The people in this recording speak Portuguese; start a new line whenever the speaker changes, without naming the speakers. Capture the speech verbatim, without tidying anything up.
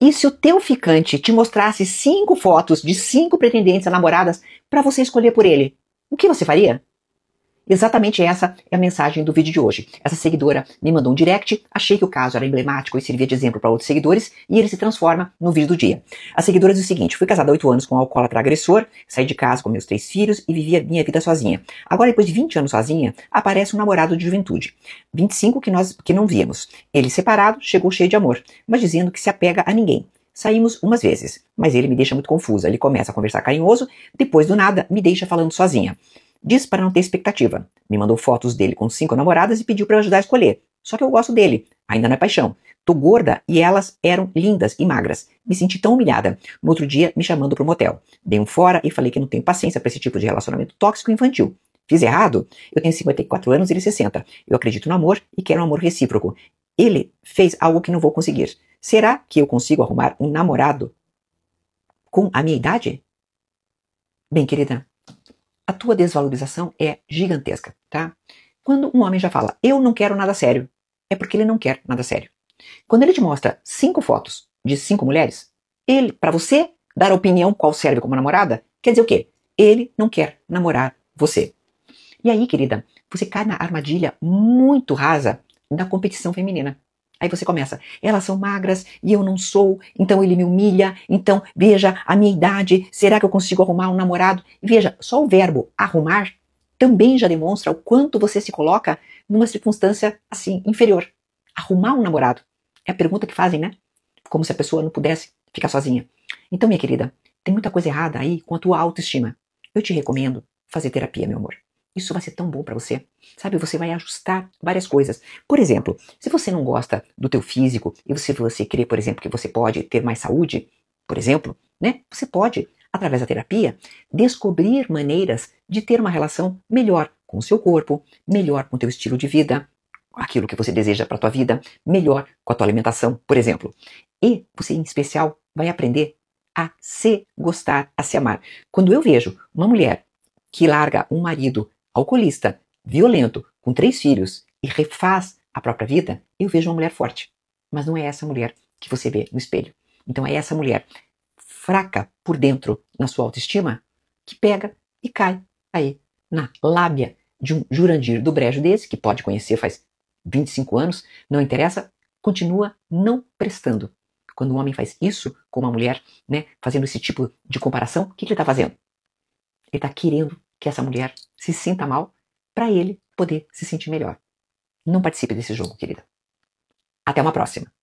E se o teu ficante te mostrasse cinco fotos de cinco pretendentes a namoradas para você escolher por ele, o que você faria? Exatamente essa é a mensagem do vídeo de hoje. Essa seguidora me mandou um direct, achei que o caso era emblemático e servia de exemplo para outros seguidores, e ele se transforma no vídeo do dia. A seguidora diz o seguinte: fui casada há oito anos com um alcoólatra agressor, saí de casa com meus três filhos e vivia minha vida sozinha. Agora, depois de vinte anos sozinha, aparece um namorado de juventude. vinte e cinco que nós que não víamos. Ele separado, chegou cheio de amor, mas dizendo que se apega a ninguém. Saímos umas vezes, mas ele me deixa muito confusa. Ele começa a conversar carinhoso, depois do nada me deixa falando sozinha. Diz para não ter expectativa. Me mandou fotos dele com cinco namoradas e pediu para eu ajudar a escolher. Só que eu gosto dele. Ainda não é paixão. Tô gorda e elas eram lindas e magras. Me senti tão humilhada. No outro dia, me chamando pro motel. Dei um fora e falei que não tenho paciência para esse tipo de relacionamento tóxico infantil. Fiz errado? Eu tenho cinquenta e quatro anos e ele sessenta. Eu acredito no amor e quero um amor recíproco. Ele fez algo que não vou conseguir. Será que eu consigo arrumar um namorado com a minha idade? Bem, querida, a tua desvalorização é gigantesca, tá? Quando um homem já fala, eu não quero nada sério, é porque ele não quer nada sério. Quando ele te mostra cinco fotos de cinco mulheres, ele, para você dar a opinião qual serve como namorada, quer dizer o quê? Ele não quer namorar você. E aí, querida, você cai na armadilha muito rasa da competição feminina. Aí você começa, elas são magras e eu não sou, então ele me humilha, então veja a minha idade, será que eu consigo arrumar um namorado? E veja, só o verbo arrumar também já demonstra o quanto você se coloca numa circunstância assim, inferior. Arrumar um namorado é a pergunta que fazem, né? Como se a pessoa não pudesse ficar sozinha. Então, minha querida, tem muita coisa errada aí com a tua autoestima. Eu te recomendo fazer terapia, meu amor. Isso vai ser tão bom pra você. Sabe, você vai ajustar várias coisas. Por exemplo, se você não gosta do teu físico e se você crê, por exemplo, que você pode ter mais saúde, por exemplo, né? Você pode, através da terapia, descobrir maneiras de ter uma relação melhor com o seu corpo, melhor com o teu estilo de vida, aquilo que você deseja pra tua vida, melhor com a tua alimentação, por exemplo. E você, em especial, vai aprender a se gostar, a se amar. Quando eu vejo uma mulher que larga um marido alcoolista, violento, com três filhos e refaz a própria vida, eu vejo uma mulher forte. Mas não é essa mulher que você vê no espelho. Então é essa mulher fraca por dentro na sua autoestima que pega e cai aí na lábia de um Jurandir do Brejo desse, que pode conhecer faz vinte e cinco anos, não interessa, continua não prestando. Quando um homem faz isso com uma mulher, né, fazendo esse tipo de comparação, o que, que ele está fazendo? Ele está querendo que essa mulher se sinta mal para ele poder se sentir melhor. Não participe desse jogo, querida. Até uma próxima.